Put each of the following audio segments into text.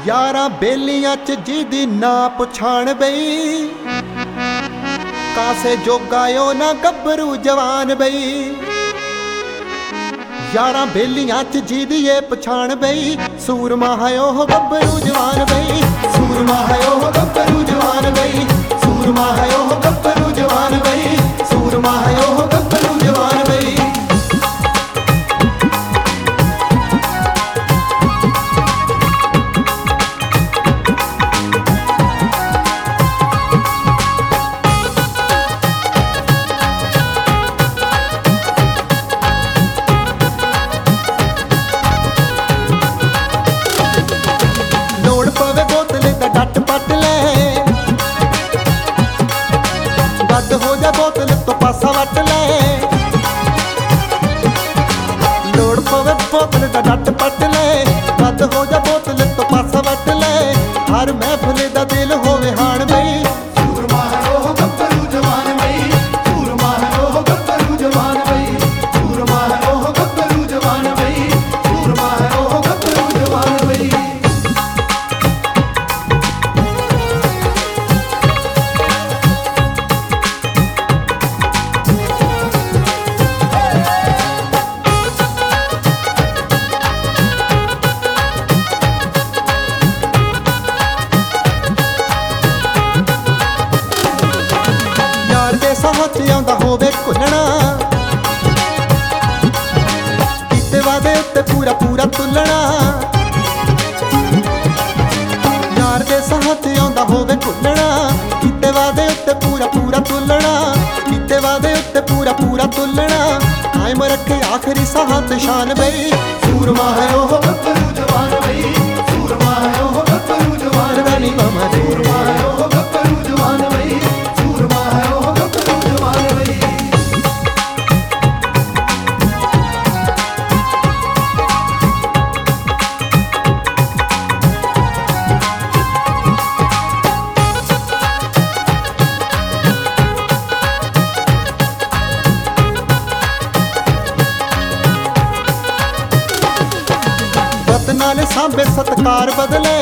यारा बेलियां च जिदी ना पुछाण बई, कासे जोगायो ना गब्बरू जवान बई। यारा बेलियां च जिदी ये पछाण बई, सूरमा है ओह गब्बरू जवान बई। सूरमा है ओह गब्बरू जवान बई, सूरमा है ओह गब्बरू जवान बई, सूरमा है ओह गब्बरू जवान बई। डट पट ले गद हो जा बोतल तो पासा वट ले। लोड़ पवे बोतल दा डट पट ले, गद हो जा बोतल तो पासा वट ले। हर महफिल दा दिल होवे हाण बई, सूरमा है ओह गब्बरू जवान बई, सूरमा है ओह गब्बरू जवान बई, सूरमा है ओह गब्बरू जवान बई, सूरमा है ओह गब्बरू जवान बई। साथ आंदा होवे घुलना, कीते वादे उत्ते पूरा पूरा तुलना। यार दे साथ आंदा होवे घुलना, कीते वादे उत्ते पूरा पूरा तुलना, कीते वादे उत्ते पूरा पूरा तुलना। कायम रखे आखिरी साथ शान बई, सूरमा है ओह गब्बरू जवान बई, सूरमा है ओह गब्बरू जवान बई, सूरमा है ओह गब्बरू जवान बई, सूरमा है ओह गब्बरू जवान बई। नाले सांबे सत्कार बदले,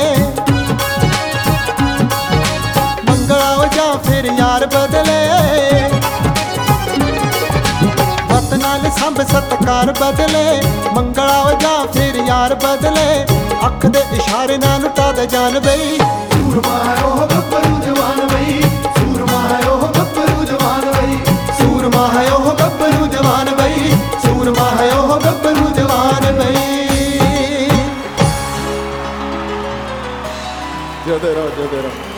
मंगला जा फिर यार बदले। वत नाले सांबे सत्कार बदले, मंगला जा फिर यार बदले। अख दे इशारे नाल लुटा दे जान बई, सूरमा है ओह गब्बरू जवान बई, सूरमा है ओह गब्बरू जवान बई, सूरमा है ओह गब्बरू जवान बई, सूरमा है ओह गब्बरू जवान बई। जय रहो जय रहो।